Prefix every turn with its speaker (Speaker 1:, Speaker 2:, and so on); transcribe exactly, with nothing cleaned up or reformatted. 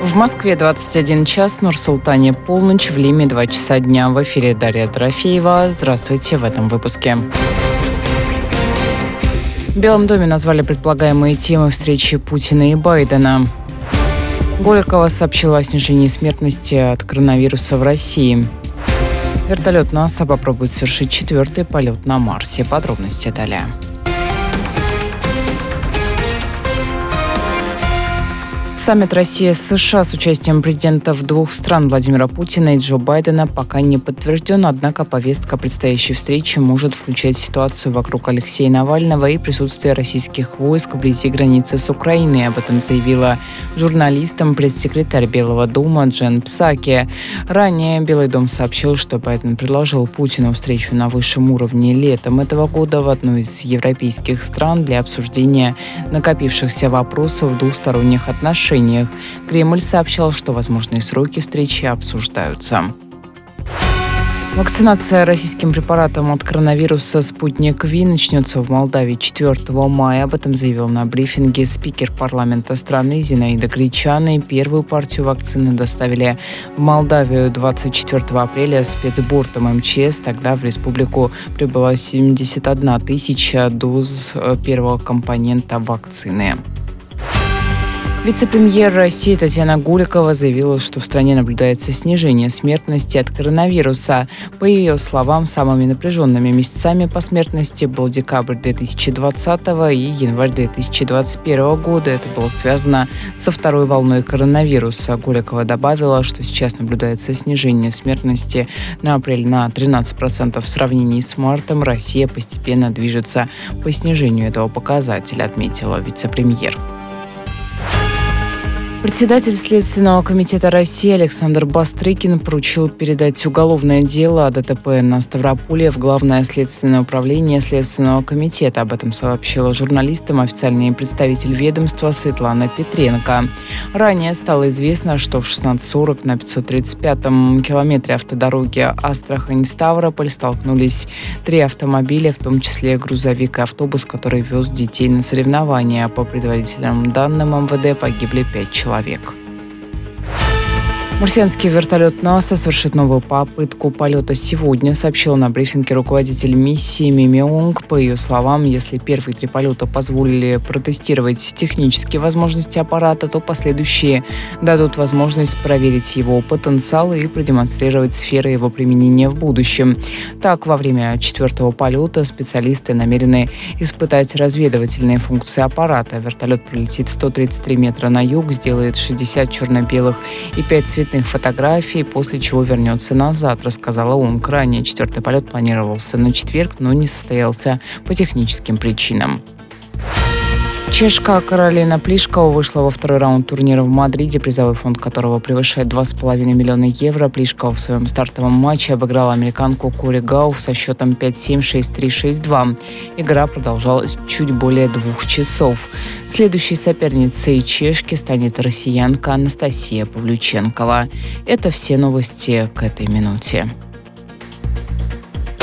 Speaker 1: В Москве двадцать один час, Нур-Султане полночь, в Лиме два часа дня. В эфире Дарья Дорофеева. Здравствуйте в этом выпуске. В Белом доме назвали предполагаемые темы встречи Путина и Байдена. Голикова сообщила о снижении смертности от коронавируса в России. Вертолет НАСА попробует совершить четвертый полет на Марсе. Подробности далее. Саммит Россия-США с участием президентов двух стран Владимира Путина и Джо Байдена пока не подтвержден, однако повестка предстоящей встречи может включать ситуацию вокруг Алексея Навального и присутствие российских войск вблизи границы с Украиной. Об этом заявила журналистам пресс-секретарь Белого дома Джен Псаки. Ранее Белый дом сообщил, что Байден предложил Путину встречу на высшем уровне летом этого года в одной из европейских стран для обсуждения накопившихся вопросов в двусторонних отношениях. Кремль сообщал, что возможные сроки встречи обсуждаются. Вакцинация российским препаратом от коронавируса «Спутник Ви» начнется в Молдавии четвёртого мая. Об этом заявил на брифинге спикер парламента страны Зинаида Гречаны. Первую партию вакцины доставили в Молдавию двадцать четвёртого апреля спецбортом эм че эс. Тогда в республику прибыла семьдесят одна тысяча доз первого компонента вакцины. Вице-премьер России Татьяна Голикова заявила, что в стране наблюдается снижение смертности от коронавируса. По ее словам, самыми напряженными месяцами по смертности был декабрь две тысячи двадцатого и январь две тысячи двадцать первого года. Это было связано со второй волной коронавируса. Голикова добавила, что сейчас наблюдается снижение смертности на апрель на тринадцать процентов в сравнении с мартом. Россия постепенно движется по снижению этого показателя, отметила вице-премьер. Председатель Следственного комитета России Александр Бастрыкин поручил передать уголовное дело о ДТП на Ставрополе в Главное следственное управление Следственного комитета. Об этом сообщила журналистам официальный представитель ведомства Светлана Петренко. Ранее стало известно, что в шестнадцать сорок на пятьсот тридцать пятом километре автодороги Астрахань-Ставрополь столкнулись три автомобиля, в том числе грузовик и автобус, который вез детей на соревнования. По предварительным данным эм вэ дэ погибли пять человек. Человек. Марсианский вертолет НАСА совершит новую попытку полета сегодня, сообщил на брифинге руководитель миссии Мими Онг. По ее словам, если первые три полета позволили протестировать технические возможности аппарата, то последующие дадут возможность проверить его потенциал и продемонстрировать сферы его применения в будущем. Так, во время четвертого полета специалисты намерены испытать разведывательные функции аппарата. Вертолет пролетит сто тридцать три метра на юг, сделает шестьдесят черно-белых и пять цветных фотографий, после чего вернется назад, рассказала Онг. Ранее четвертый полет планировался на четверг, но не состоялся по техническим причинам. Чешка Каролина Плишкова вышла во второй раунд турнира в Мадриде, призовой фонд которого превышает два с половиной миллиона евро. Плишкова в своем стартовом матче обыграла американку Кори Гауф со счетом пять семь, шесть три, шесть два. Игра продолжалась чуть более двух часов. Следующей соперницей чешки станет россиянка Анастасия Павлюченкова. Это все новости к этой минуте.